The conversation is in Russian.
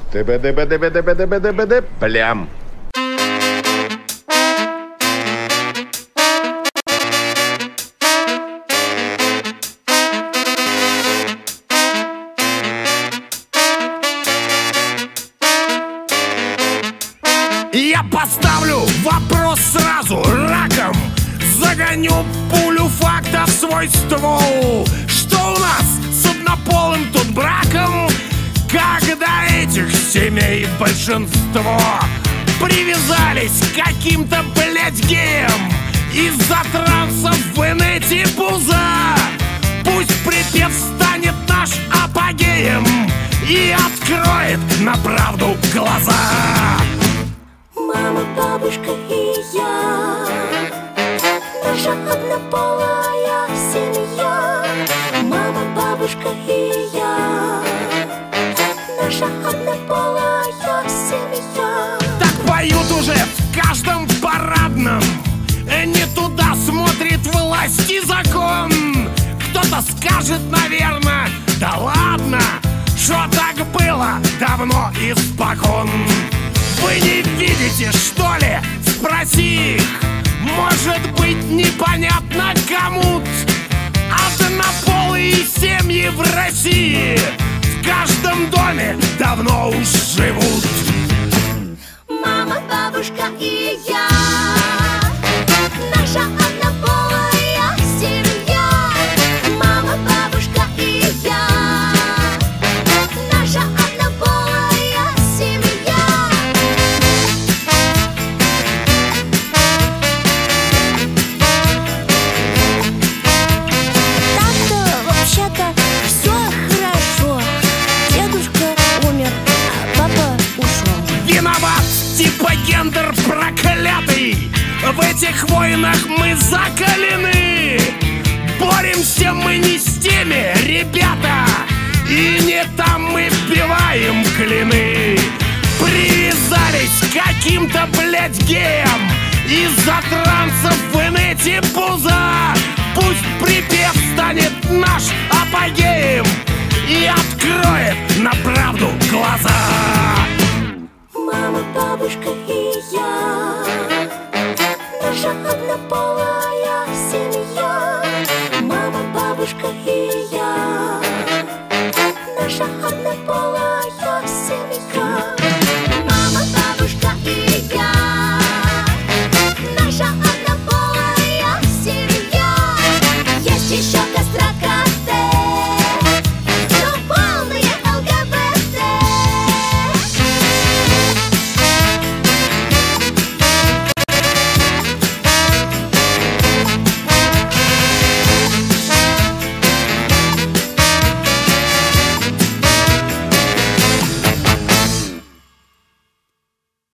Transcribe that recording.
Плям. Я поставлю вопрос сразу раком, загоню пулю факта в свой ствол. Что у нас с однополым тут браком, когда этих семей большинство привязались к каким-то, блядь, геям из-за трансов в инете пуза? Пусть припев станет наш апогеем и откроет на правду глаза. Мама, бабушка и я, наша однополая семья. Мама, бабушка и я, наша однополая семья. Так поют уже в каждом парадном, не туда смотрит власть и закон. Кто-то скажет, наверное, да ладно, что так было давно испокон. Вы не видите, что ли? Спроси их. Может быть, непонятно кому-то. Однополые семьи в России в каждом доме давно уж живут. Мама, бабушка и я, наша однополая семья. Мама, бабушка и я, наша однополая семья. Так-то, вообще-то, все хорошо. Дедушка умер, а папа ушел. Виноват типа гендер проклятый. В этих войнах мы закалены. Боремся мы не с теми, ребята, и не там мы вбиваем клины. Привязались к каким-то, блядь, геям из-за трансов в инете пуза. Пусть припев станет наш апогеем и откроет на правду